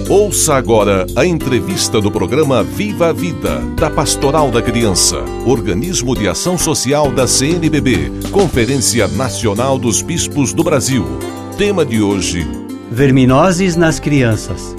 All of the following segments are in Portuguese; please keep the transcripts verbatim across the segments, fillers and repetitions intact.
Ouça agora a entrevista do programa Viva a Vida, da Pastoral da Criança, organismo de ação social da C N B B, Conferência Nacional dos Bispos do Brasil. Tema de hoje: verminoses nas crianças.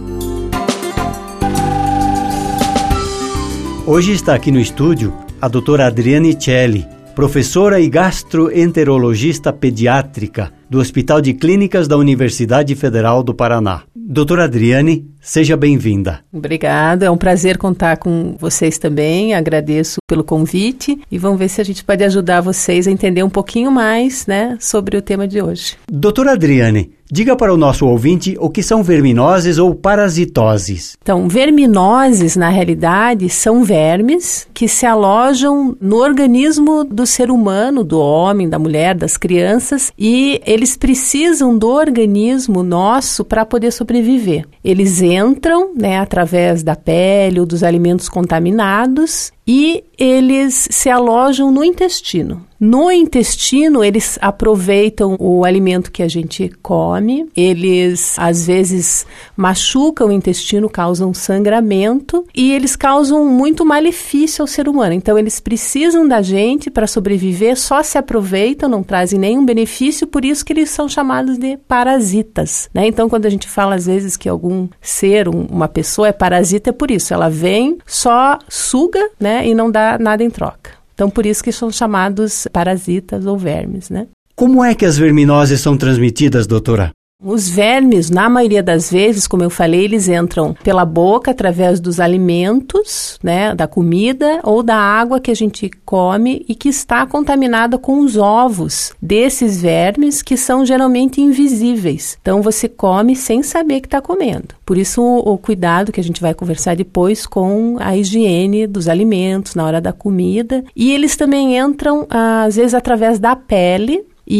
Hoje está aqui no estúdio a doutora Adriane Celli, professora e gastroenterologista pediátrica do Hospital de Clínicas da Universidade Federal do Paraná. Doutora Adriane, seja bem-vinda. Obrigada, é um prazer contar com vocês também, agradeço pelo convite e vamos ver se a gente pode ajudar vocês a entender um pouquinho mais, né, sobre o tema de hoje. Doutora Adriane, diga para o nosso ouvinte o que são verminoses ou parasitoses. Então, verminoses, na realidade, são vermes que se alojam no organismo do ser humano, do homem, da mulher, das crianças, e eles precisam do organismo nosso para poder sobreviver. Eles entram, né, através da pele ou dos alimentos contaminados e eles se alojam no intestino. No intestino, eles aproveitam o alimento que a gente come, eles às vezes machucam o intestino, causam sangramento e eles causam muito malefício ao ser humano. Então, eles precisam da gente para sobreviver, só se aproveitam, não trazem nenhum benefício, por isso que eles são chamados de parasitas, né? Então, quando a gente fala às vezes que algum ser, um, uma pessoa é parasita, é por isso. Ela vem, só suga, né, e não dá nada em troca. Então, por isso que são chamados parasitas ou vermes, né? Como é que as verminoses são transmitidas, doutora? Os vermes, na maioria das vezes, como eu falei, eles entram pela boca, através dos alimentos, né, da comida ou da água que a gente come e que está contaminada com os ovos desses vermes, que são geralmente invisíveis. Então, você come sem saber que está comendo. Por isso, o, o cuidado que a gente vai conversar depois com a higiene dos alimentos na hora da comida. E eles também entram, às vezes, através da pele.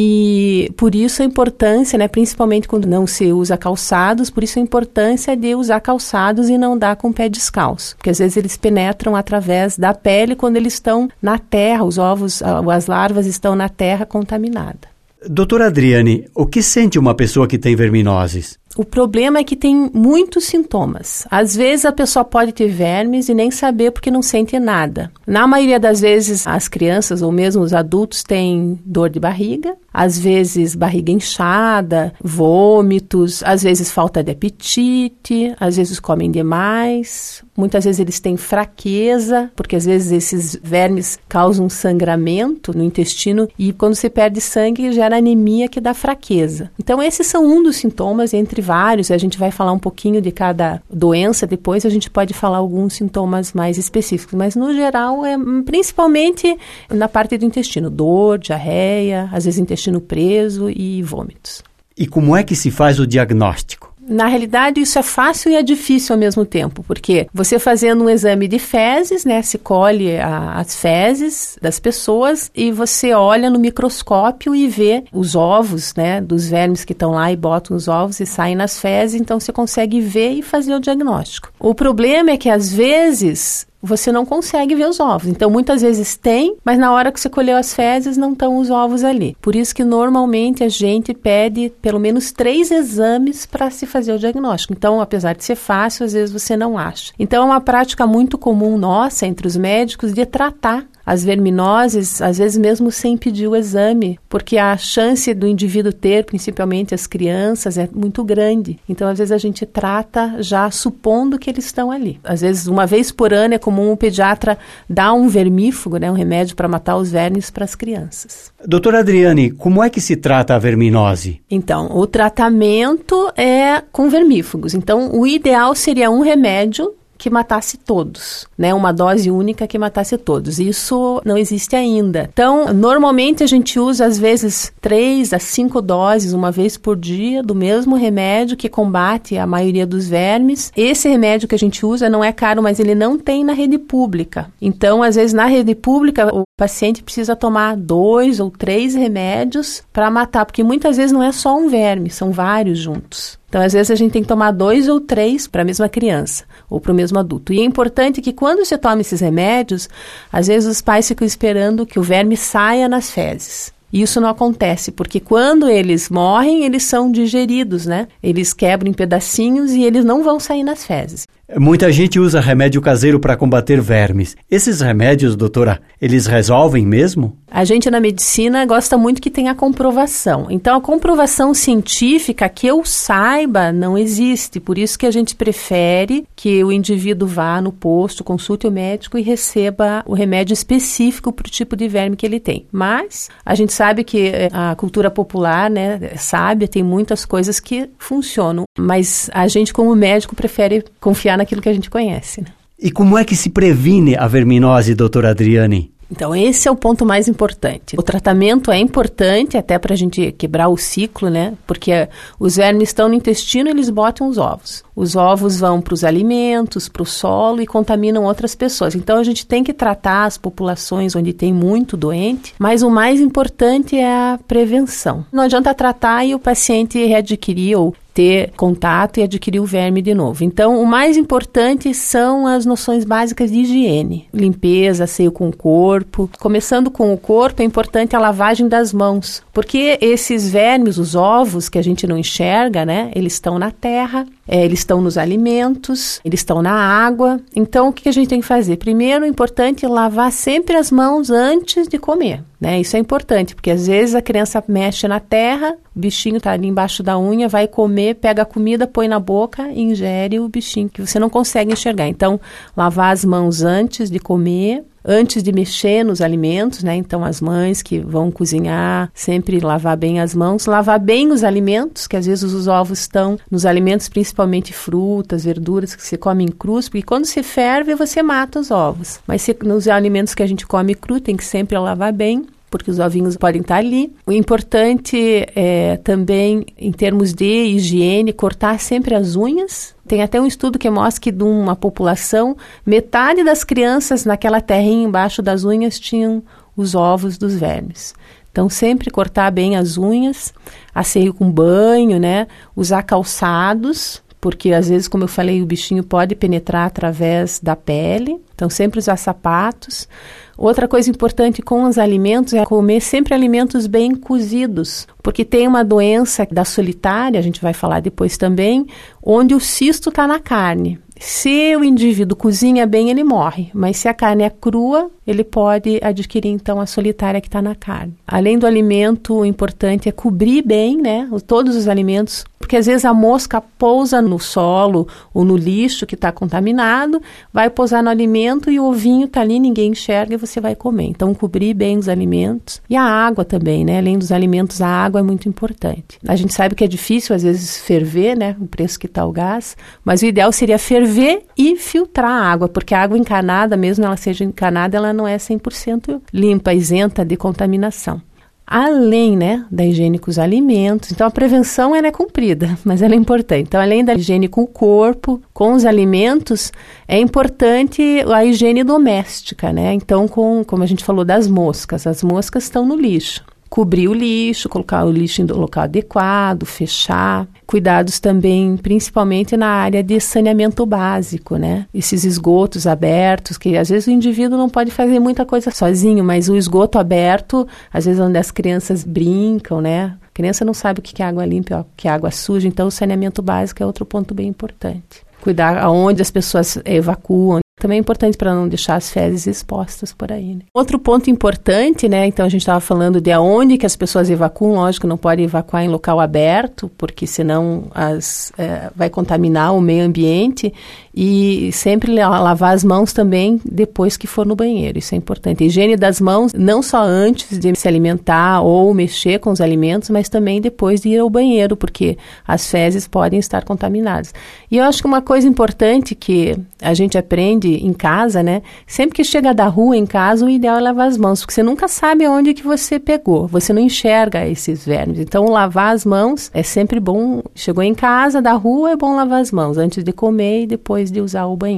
E por isso a importância, né, principalmente quando não se usa calçados, por isso a importância de usar calçados e não dar com o pé descalço. Porque às vezes eles penetram através da pele quando eles estão na terra, os ovos, as larvas estão na terra contaminada. Doutora Adriane, o que sente uma pessoa que tem verminoses? O problema é que tem muitos sintomas. Às vezes a pessoa pode ter vermes e nem saber porque não sente nada. Na maioria das vezes as crianças ou mesmo os adultos têm dor de barriga, às vezes barriga inchada, vômitos, às vezes falta de apetite, às vezes comem demais, muitas vezes eles têm fraqueza, porque às vezes esses vermes causam sangramento no intestino e quando se perde sangue gera anemia que dá fraqueza. Então esses são um dos sintomas entre vários, a gente vai falar um pouquinho de cada doença, depois a gente pode falar alguns sintomas mais específicos, mas no geral é principalmente na parte do intestino, dor, diarreia, às vezes intestino preso e vômitos. E como é que se faz o diagnóstico? Na realidade, isso é fácil e é difícil ao mesmo tempo, porque você fazendo um exame de fezes, né, se colhe a, as fezes das pessoas e você olha no microscópio e vê os ovos, né, dos vermes que estão lá e botam os ovos e saem nas fezes, então você consegue ver e fazer o diagnóstico. O problema é que às vezes você não consegue ver os ovos. Então, muitas vezes tem, mas na hora que você colheu as fezes, não estão os ovos ali. Por isso que, normalmente, a gente pede pelo menos três exames para se fazer o diagnóstico. Então, apesar de ser fácil, às vezes você não acha. Então, é uma prática muito comum nossa, entre os médicos, de tratar as verminoses, às vezes mesmo sem pedir o exame, porque a chance do indivíduo ter, principalmente as crianças, é muito grande. Então, às vezes a gente trata já supondo que eles estão ali. Às vezes, uma vez por ano, é comum o pediatra dar um vermífugo, né, um remédio para matar os vermes para as crianças. Doutora Adriane, como é que se trata a verminose? Então, o tratamento é com vermífugos. Então, o ideal seria um remédio que matasse todos, né? Uma dose única que matasse todos. Isso não existe ainda. Então, normalmente a gente usa, às vezes, três a cinco doses, uma vez por dia, do mesmo remédio que combate a maioria dos vermes. Esse remédio que a gente usa não é caro, mas ele não tem na rede pública. Então, às vezes, na rede pública, o paciente precisa tomar dois ou três remédios para matar, porque muitas vezes não é só um verme, são vários juntos. Então, às vezes, a gente tem que tomar dois ou três para a mesma criança ou para o mesmo adulto. E é importante que quando você toma esses remédios, às vezes os pais ficam esperando que o verme saia nas fezes. E isso não acontece, porque quando eles morrem, eles são digeridos, né? Eles quebram em pedacinhos e eles não vão sair nas fezes. Muita gente usa remédio caseiro para combater vermes. Esses remédios, doutora, eles resolvem mesmo? A gente na medicina gosta muito que tenha comprovação. Então, a comprovação científica, que eu saiba, não existe. Por isso que a gente prefere que o indivíduo vá no posto, consulte o médico e receba o remédio específico para o tipo de verme que ele tem. Mas a gente sabe que a cultura popular, né, sábia, tem muitas coisas que funcionam. Mas a gente, como médico, prefere confiar naquilo que a gente conhece, né? E como é que se previne a verminose, doutora Adriane? Então, esse é o ponto mais importante. O tratamento é importante até para a gente quebrar o ciclo, né? Porque os vermes estão no intestino e eles botam os ovos. Os ovos vão para os alimentos, para o solo e contaminam outras pessoas. Então, a gente tem que tratar as populações onde tem muito doente, mas o mais importante é a prevenção. Não adianta tratar e o paciente readquirir ou ter contato e adquirir o verme de novo. Então, o mais importante são as noções básicas de higiene. Limpeza, asseio com o corpo. Começando com o corpo, é importante a lavagem das mãos. Porque esses vermes, os ovos, que a gente não enxerga, né? Eles estão na terra, é, eles estão nos alimentos, eles estão na água. Então, o que a gente tem que fazer? Primeiro, é importante lavar sempre as mãos antes de comer, né? Isso é importante, porque às vezes a criança mexe na terra, o bichinho está ali embaixo da unha, vai comer, pega a comida, põe na boca e ingere o bichinho, que você não consegue enxergar. Então, lavar as mãos antes de comer, antes de mexer nos alimentos, né? Então, as mães que vão cozinhar, sempre lavar bem as mãos, lavar bem os alimentos, que às vezes os ovos estão nos alimentos, principalmente frutas, verduras que se comem crus, porque quando se ferve, você mata os ovos. Mas se, nos alimentos que a gente come cru, tem que sempre lavar bem, porque os ovinhos podem estar ali. O importante é também, em termos de higiene, cortar sempre as unhas. Tem até um estudo que mostra que de uma população, metade das crianças naquela terrinha embaixo das unhas tinham os ovos dos vermes. Então, sempre cortar bem as unhas, asseio com banho, né? Usar calçados, porque às vezes, como eu falei, o bichinho pode penetrar através da pele. Então, sempre usar sapatos. Outra coisa importante com os alimentos é comer sempre alimentos bem cozidos, porque tem uma doença da solitária, a gente vai falar depois também, onde o cisto está na carne. Se o indivíduo cozinha bem, ele morre, mas se a carne é crua, ele pode adquirir então a solitária que está na carne. Além do alimento, o importante é cobrir bem, né, todos os alimentos, porque às vezes a mosca pousa no solo ou no lixo que está contaminado, vai pousar no alimento e o ovinho está ali, ninguém enxerga e você vai comer. Então, cobrir bem os alimentos. E a água também, né? Além dos alimentos, a água é muito importante. A gente sabe que é difícil, às vezes, ferver, né? O preço que está o gás, mas o ideal seria ferver e filtrar a água, porque a água encanada, mesmo ela seja encanada, ela não é cem por cento limpa, isenta de contaminação. Além, né, da higiene com os alimentos, então a prevenção ela é cumprida, mas ela é importante. Então, além da higiene com o corpo, com os alimentos, é importante a higiene doméstica, né? Então, com, como a gente falou das moscas, as moscas estão no lixo. Cobrir o lixo, colocar o lixo em local adequado, fechar. Cuidados também, principalmente na área de saneamento básico, né? Esses esgotos abertos, que às vezes o indivíduo não pode fazer muita coisa sozinho, mas o esgoto aberto, às vezes onde as crianças brincam, né? A criança não sabe o que é água limpa, o que é água suja, então o saneamento básico é outro ponto bem importante. Cuidar aonde as pessoas evacuam. Também é importante para não deixar as fezes expostas por aí, né? Outro ponto importante, né? Então a gente estava falando de aonde que as pessoas evacuam. Lógico, não pode evacuar em local aberto, porque senão as, é, vai contaminar o meio ambiente. E sempre lavar as mãos também depois que for no banheiro. Isso é importante. A higiene das mãos, não só antes de se alimentar ou mexer com os alimentos, mas também depois de ir ao banheiro, porque as fezes podem estar contaminadas. E eu acho que uma coisa importante que a gente aprende em casa, né? Sempre que chega da rua em casa, o ideal é lavar as mãos, porque você nunca sabe onde que você pegou. Você não enxerga esses vermes. Então, lavar as mãos é sempre bom. Chegou em casa, da rua, é bom lavar as mãos antes de comer e depois de usar o banheiro.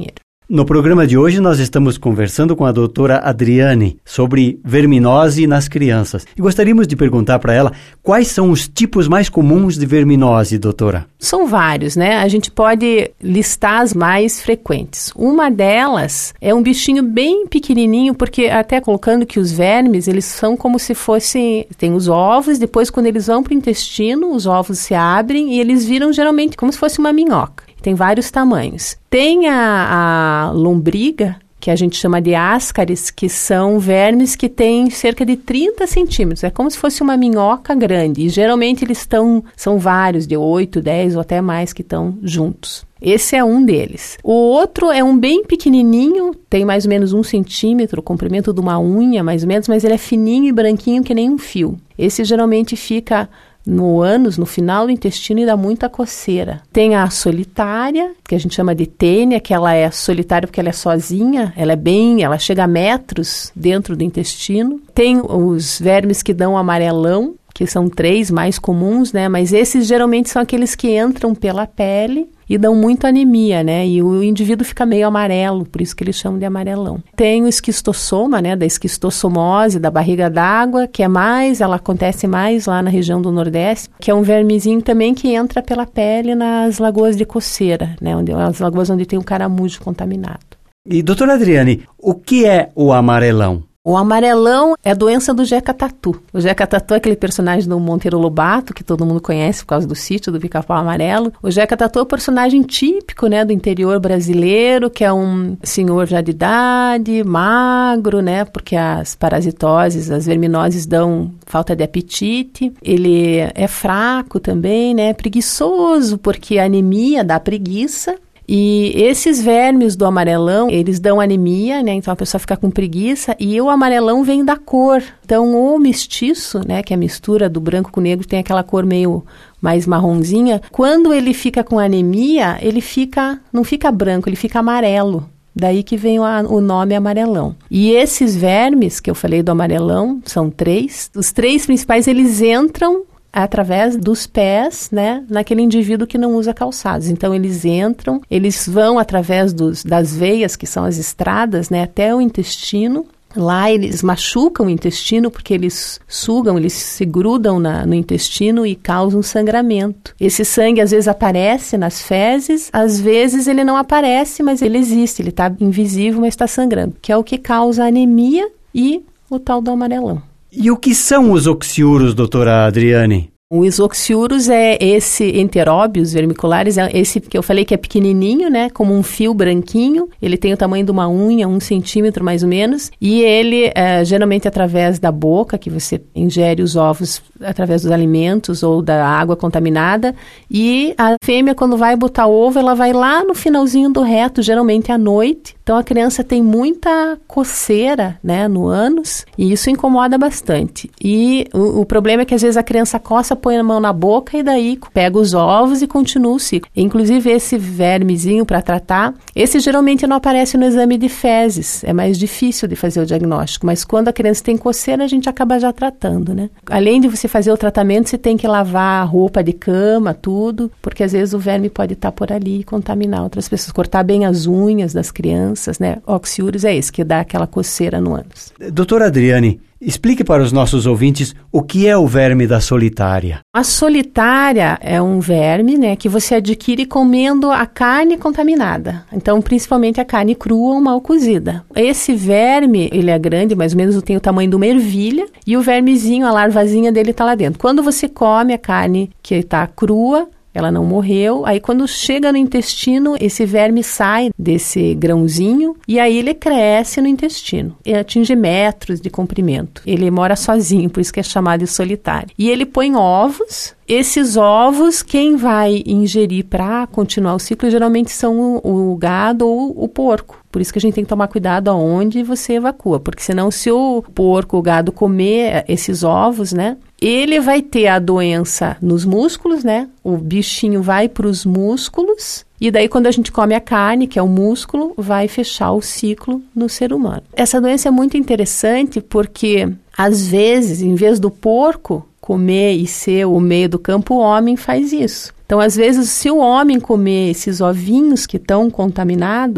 No programa de hoje nós estamos conversando com a doutora Adriane sobre verminose nas crianças. E gostaríamos de perguntar para ela quais são os tipos mais comuns de verminose, doutora? São vários, né? A gente pode listar as mais frequentes. Uma delas é um bichinho bem pequenininho, porque até colocando que os vermes, eles são como se fossem... Tem os ovos, depois quando eles vão para o intestino, os ovos se abrem e eles viram geralmente como se fosse uma minhoca. Tem vários tamanhos. Tem a, a lombriga, que a gente chama de ascaris, que são vermes que têm cerca de trinta centímetros. É como se fosse uma minhoca grande. E geralmente eles estão, são vários, de oito, dez ou até mais que estão juntos. Esse é um deles. O outro é um bem pequenininho, tem mais ou menos um centímetro, o comprimento de uma unha, mais ou menos, mas ele é fininho e branquinho que nem um fio. Esse geralmente fica no ânus, no final do intestino, e dá muita coceira. Tem a solitária, que a gente chama de tênia, que ela é solitária porque ela é sozinha, ela é bem, ela chega a metros dentro do intestino. Tem os vermes que dão amarelão, que são três mais comuns, né? Mas esses geralmente são aqueles que entram pela pele e dão muito anemia, né? E o indivíduo fica meio amarelo, por isso que eles chamam de amarelão. Tem o esquistossoma, né? Da esquistossomose, da barriga d'água, que é mais, ela acontece mais lá na região do Nordeste, que é um vermezinho também que entra pela pele nas lagoas de coceira, né? Onde, as lagoas onde tem um caramujo contaminado. E, doutora Adriane, o que é o amarelão? O amarelão é a doença do Jeca Tatu. O Jeca Tatu é aquele personagem do Monteiro Lobato, que todo mundo conhece por causa do sítio do Pica-Pau Amarelo. O Jeca Tatu é o personagem típico, né, do interior brasileiro, que é um senhor já de idade, magro, né, porque as parasitoses, as verminoses dão falta de apetite. Ele é fraco também, né, preguiçoso, porque a anemia dá preguiça. E esses vermes do amarelão, eles dão anemia, né? Então a pessoa fica com preguiça, e o amarelão vem da cor. Então o mestiço, né, que é a mistura do branco com o negro, tem aquela cor meio mais marronzinha. Quando ele fica com anemia, ele fica, não fica branco, ele fica amarelo. Daí que vem o, o nome amarelão. E esses vermes que eu falei do amarelão, são três. Os três principais, eles entram através dos pés, né, naquele indivíduo que não usa calçados. Então, eles entram, eles vão através dos, das veias, que são as estradas, né, até o intestino. Lá eles machucam o intestino porque eles sugam, eles se grudam na, no intestino e causam sangramento. Esse sangue às vezes aparece nas fezes, às vezes ele não aparece, mas ele existe, ele está invisível, mas está sangrando, que é o que causa a anemia e o tal do amarelão. E o que são os oxiúros, doutora Adriane? Os oxiúros é esse enteróbios vermiculares, é esse que eu falei que é pequenininho, né, como um fio branquinho. Ele tem o tamanho de uma unha, um centímetro mais ou menos, e ele é, geralmente através da boca, que você ingere os ovos através dos alimentos ou da água contaminada, e a fêmea, quando vai botar ovo, ela vai lá no finalzinho do reto, geralmente à noite. Então a criança tem muita coceira, né, no ânus, e isso incomoda bastante. E o, o problema é que às vezes a criança coça, põe a mão na boca e daí pega os ovos e continua o ciclo. Inclusive esse vermezinho para tratar, esse geralmente não aparece no exame de fezes, é mais difícil de fazer o diagnóstico, mas quando a criança tem coceira, a gente acaba já tratando, né? Além de você fazer o tratamento, você tem que lavar a roupa de cama, tudo, porque às vezes o verme pode estar por ali e contaminar outras pessoas. Cortar bem as unhas das crianças, né? Oxiúros é esse, que dá aquela coceira no ânus. Doutora Adriane, explique para os nossos ouvintes o que é o verme da solitária. A solitária é um verme, né, que você adquire comendo a carne contaminada. Então, principalmente a carne crua ou mal cozida. Esse verme, ele é grande, mais ou menos tem o tamanho de uma ervilha, e o vermezinho, a larvazinha dele está lá dentro. Quando você come a carne que está crua, ela não morreu, aí quando chega no intestino, esse verme sai desse grãozinho e aí ele cresce no intestino. Ele atinge metros de comprimento. Ele mora sozinho, por isso que é chamado de solitário. E ele põe ovos. Esses ovos, quem vai ingerir para continuar o ciclo, geralmente são o, o gado ou o porco. Por isso que a gente tem que tomar cuidado aonde você evacua, porque senão se o porco, o gado comer esses ovos, né, ele vai ter a doença nos músculos, né, o bichinho vai para os músculos, e daí quando a gente come a carne, que é o músculo, vai fechar o ciclo no ser humano. Essa doença é muito interessante porque, às vezes, em vez do porco comer e ser o meio do campo, o homem faz isso. Então, às vezes, se o homem comer esses ovinhos que estão contaminados,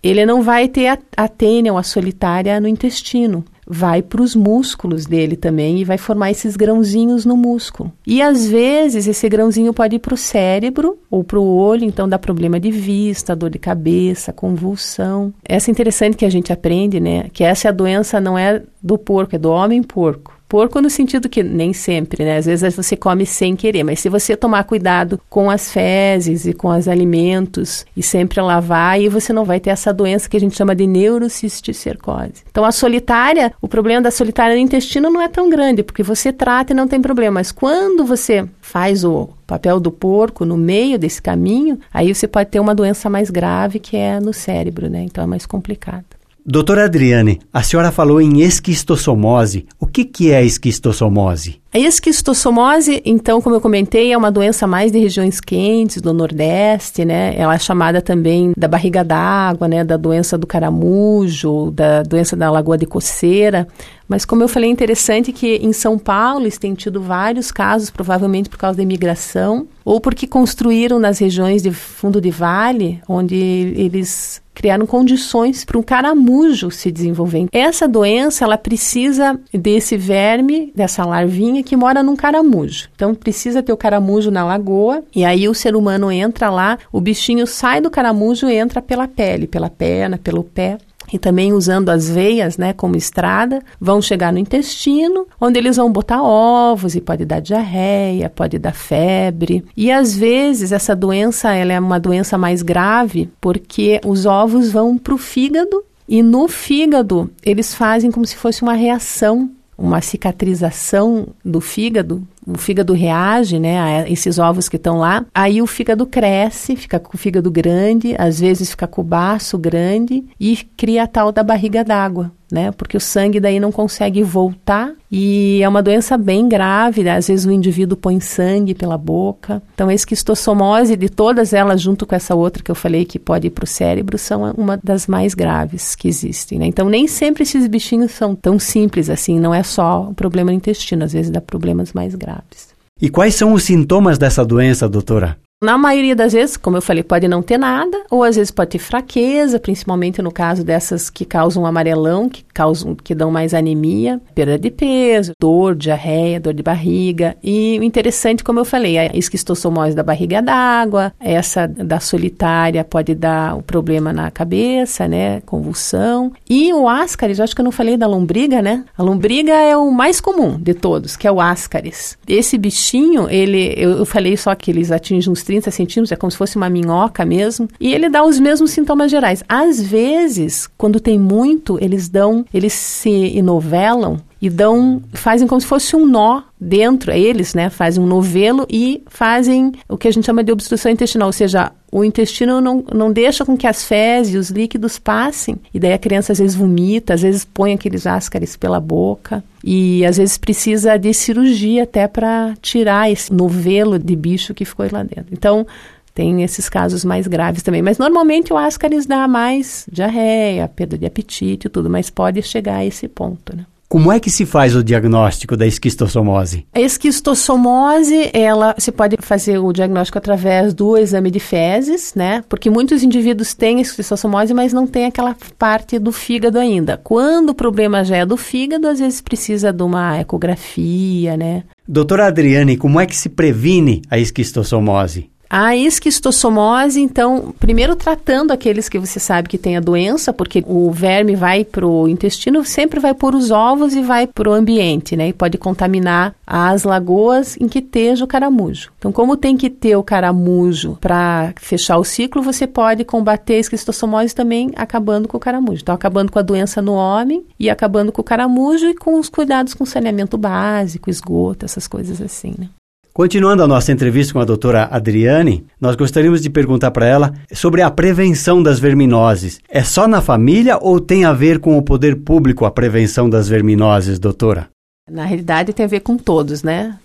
ele não vai ter a, a tênia ou a solitária no intestino. Vai para os músculos dele também e vai formar esses grãozinhos no músculo. E às vezes esse grãozinho pode ir para o cérebro ou para o olho, então dá problema de vista, dor de cabeça, convulsão. Essa é interessante que a gente aprende, né? Que essa a doença não é do porco, é do homem porco. Porco no sentido que nem sempre, né? Às vezes você come sem querer, mas se você tomar cuidado com as fezes e com os alimentos e sempre lavar, aí você não vai ter essa doença que a gente chama de neurocisticercose. Então a solitária, o problema da solitária no intestino não é tão grande, porque você trata e não tem problema, mas quando você faz o papel do porco no meio desse caminho, aí você pode ter uma doença mais grave que é no cérebro, né? Então é mais complicado. Doutora Adriane, a senhora falou em esquistossomose. O que, que é a esquistossomose? A esquistossomose, então, como eu comentei, é uma doença mais de regiões quentes, do Nordeste, né? Ela é chamada também da barriga d'água, né? Da doença do caramujo, da doença da lagoa de coceira. Mas, como eu falei, é interessante que em São Paulo eles têm tido vários casos, provavelmente por causa da imigração, ou porque construíram nas regiões de fundo de vale, onde eles criaram condições para um caramujo se desenvolver. Essa doença, ela precisa desse verme, dessa larvinha que mora num caramujo. Então, precisa ter o caramujo na lagoa, e aí o ser humano entra lá, o bichinho sai do caramujo e entra pela pele, pela perna, pelo pé. E também usando as veias, né, como estrada, vão chegar no intestino, onde eles vão botar ovos e pode dar diarreia, pode dar febre. E às vezes essa doença, ela é uma doença mais grave, porque os ovos vão para o fígado e no fígado eles fazem como se fosse uma reação, uma cicatrização do fígado. O fígado reage, né, a esses ovos que estão lá, aí o fígado cresce, fica com o fígado grande, às vezes fica com o baço grande e cria a tal da barriga d'água, né, porque o sangue daí não consegue voltar e é uma doença bem grave, né? Às vezes o indivíduo põe sangue pela boca. Então a esquistossomose, de todas elas, junto com essa outra que eu falei que pode ir para o cérebro, são uma das mais graves que existem, né? Então nem sempre esses bichinhos são tão simples assim, não é só o problema no intestino, às vezes dá problemas mais graves. E quais são os sintomas dessa doença, doutora? Na maioria das vezes, como eu falei, pode não ter nada, ou às vezes pode ter fraqueza, principalmente no caso dessas que causam amarelão, que causam, que dão mais anemia, perda de peso, dor, diarreia, dor de barriga. E o interessante, como eu falei, a esquistossomose da barriga d'água, essa da solitária pode dar o problema na cabeça, né, convulsão. E o ascaris, eu acho que eu não falei da lombriga, né? A lombriga é o mais comum de todos, que é o ascaris. Esse bichinho, ele, eu, eu falei só que eles atingem uns trinta centímetros, é como se fosse uma minhoca mesmo, e ele dá os mesmos sintomas gerais. Às vezes, quando tem muito, eles dão, eles se enovelam e dão, fazem como se fosse um nó dentro, eles, né, fazem um novelo e fazem o que a gente chama de obstrução intestinal, ou seja, o intestino não, não deixa com que as fezes e os líquidos passem, e daí a criança às vezes vomita, às vezes põe aqueles ascaris pela boca, e às vezes precisa de cirurgia até para tirar esse novelo de bicho que ficou lá dentro. Então, tem esses casos mais graves também, mas normalmente o ascaris dá mais diarreia, perda de apetite e tudo, mas pode chegar a esse ponto, né? Como é que se faz o diagnóstico da esquistossomose? A esquistossomose, ela se pode fazer o diagnóstico através do exame de fezes, né? Porque muitos indivíduos têm esquistossomose, mas não tem aquela parte do fígado ainda. Quando o problema já é do fígado, às vezes precisa de uma ecografia, né? Doutora Adriane, como é que se previne a esquistossomose? A esquistossomose, então, primeiro tratando aqueles que você sabe que tem a doença, porque o verme vai para o intestino, sempre vai pôr os ovos e vai para o ambiente, né? E pode contaminar as lagoas em que esteja o caramujo. Então, como tem que ter o caramujo para fechar o ciclo, você pode combater a esquistossomose também acabando com o caramujo. Então, acabando com a doença no homem e acabando com o caramujo e com os cuidados com saneamento básico, esgoto, essas coisas assim, né? Continuando a nossa entrevista com a doutora Adriane, nós gostaríamos de perguntar para ela sobre a prevenção das verminoses. É só na família ou tem a ver com o poder público a prevenção das verminoses, doutora? Na realidade tem a ver com todos, né?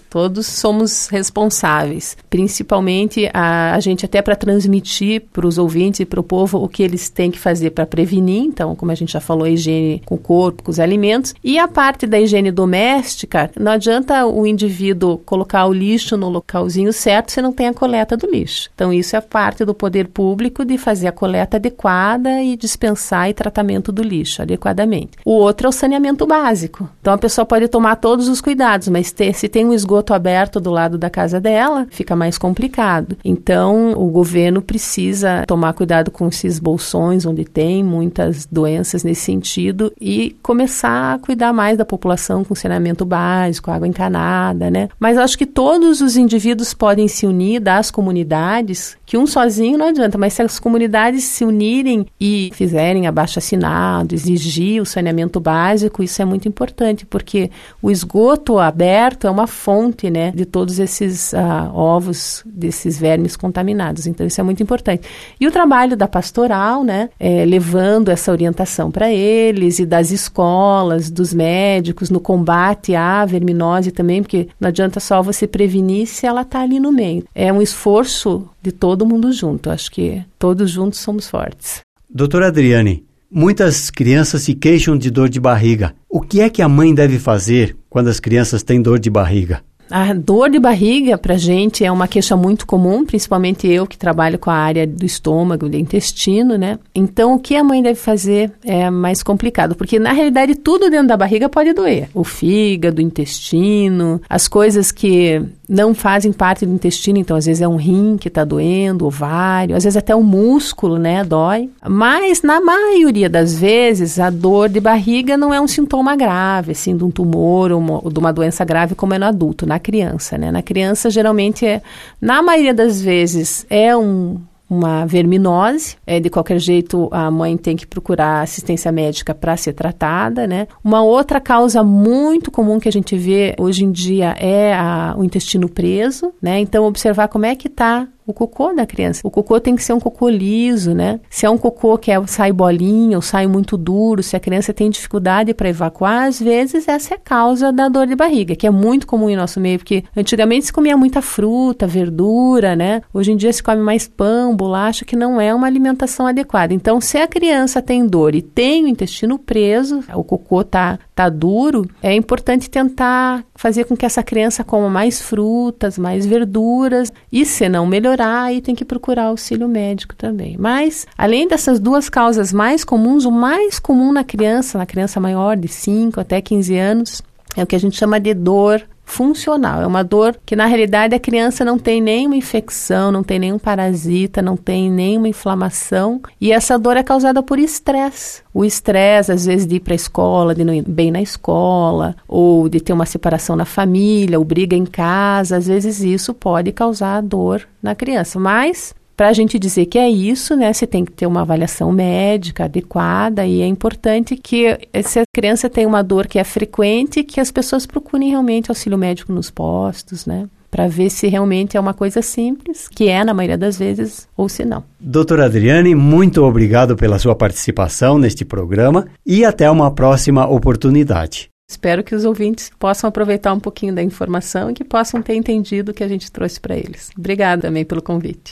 Todos somos responsáveis, principalmente a, a gente até para transmitir para os ouvintes e para o povo o que eles têm que fazer para prevenir. Então, como a gente já falou, a higiene com o corpo, com os alimentos. E a parte da higiene doméstica, não adianta o indivíduo colocar o lixo no localzinho certo se não tem a coleta do lixo. Então, isso é parte do poder público de fazer a coleta adequada e dispensar e tratamento do lixo adequadamente. O outro é o saneamento básico. Então, a pessoa pode tomar todos os cuidados, mas ter, se tem um esgoto aberto do lado da casa dela, fica mais complicado. Então, o governo precisa tomar cuidado com esses bolsões, onde tem muitas doenças nesse sentido, e começar a cuidar mais da população com saneamento básico, água encanada, né? Mas acho que todos os indivíduos podem se unir das comunidades, que um sozinho não adianta, mas se as comunidades se unirem e fizerem abaixo-assinado, exigir o saneamento básico, isso é muito importante, porque o esgoto aberto é uma fonte, né, de todos esses uh, ovos, desses vermes contaminados. Então, isso é muito importante. E o trabalho da pastoral, né, é, levando essa orientação para eles, e das escolas, dos médicos, no combate à verminose também, porque não adianta só você prevenir se ela está ali no meio. É um esforço de todo mundo junto. Acho que todos juntos somos fortes. Doutora Adriane, muitas crianças se queixam de dor de barriga. O que é que a mãe deve fazer quando as crianças têm dor de barriga? A dor de barriga, para a gente, é uma queixa muito comum, principalmente eu que trabalho com a área do estômago, do intestino, né? Então, o que a mãe deve fazer é mais complicado, porque, na realidade, tudo dentro da barriga pode doer. O fígado, o intestino, as coisas que não fazem parte do intestino, então, às vezes é um rim que está doendo, ovário, às vezes até o músculo, né, dói. Mas, na maioria das vezes, a dor de barriga não é um sintoma grave, assim, de um tumor ou, uma, ou de uma doença grave, como é no adulto, na criança, né? Na criança, geralmente, é, na maioria das vezes, é um... uma verminose, é, de qualquer jeito a mãe tem que procurar assistência médica para ser tratada, né? Uma outra causa muito comum que a gente vê hoje em dia é a, o intestino preso, né? Então, observar como é que está o cocô da criança. O cocô tem que ser um cocô liso, né? Se é um cocô que é, sai bolinha ou sai muito duro, se a criança tem dificuldade para evacuar, às vezes essa é a causa da dor de barriga, que é muito comum em nosso meio, porque antigamente se comia muita fruta, verdura, né? Hoje em dia se come mais pão, bolacha, que não é uma alimentação adequada. Então, se a criança tem dor e tem o intestino preso, o cocô tá, tá duro, é importante tentar fazer com que essa criança coma mais frutas, mais verduras, e se não melhorar, aí tem que procurar auxílio médico também. Mas, além dessas duas causas mais comuns, o mais comum na criança, na criança maior de cinco até quinze anos, é o que a gente chama de dor funcional. É uma dor que, na realidade, a criança não tem nenhuma infecção, não tem nenhum parasita, não tem nenhuma inflamação. E essa dor é causada por estresse. O estresse, às vezes, de ir para a escola, de não ir bem na escola, ou de ter uma separação na família, ou briga em casa. Às vezes, isso pode causar dor na criança. Mas, para a gente dizer que é isso, né, você tem que ter uma avaliação médica adequada, e é importante que, se a criança tem uma dor que é frequente, que as pessoas procurem realmente auxílio médico nos postos, né, para ver se realmente é uma coisa simples, que é na maioria das vezes, ou se não. Doutora Adriane, muito obrigado pela sua participação neste programa e até uma próxima oportunidade. Espero que os ouvintes possam aproveitar um pouquinho da informação e que possam ter entendido o que a gente trouxe para eles. Obrigada também pelo convite.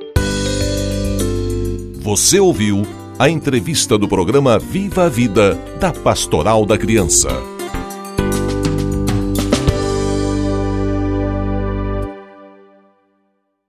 Você ouviu a entrevista do programa Viva a Vida, da Pastoral da Criança.